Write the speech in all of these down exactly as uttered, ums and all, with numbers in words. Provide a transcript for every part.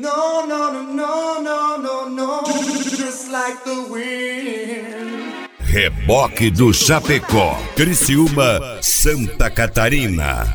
No, no, no, no, no, no, no, just like the wind. Reboque do Chapecó, Criciúma, Santa Catarina.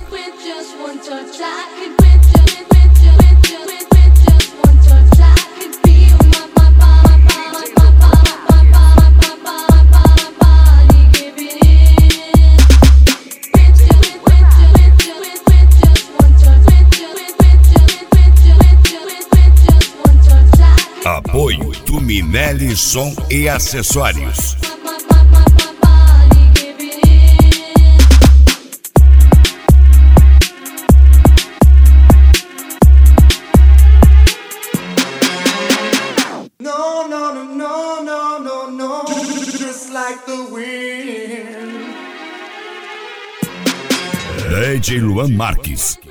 Apoio Tuminelli Som e Acessórios. No, no, no, no, no, no, no, just like the wind. D J Luan Marques.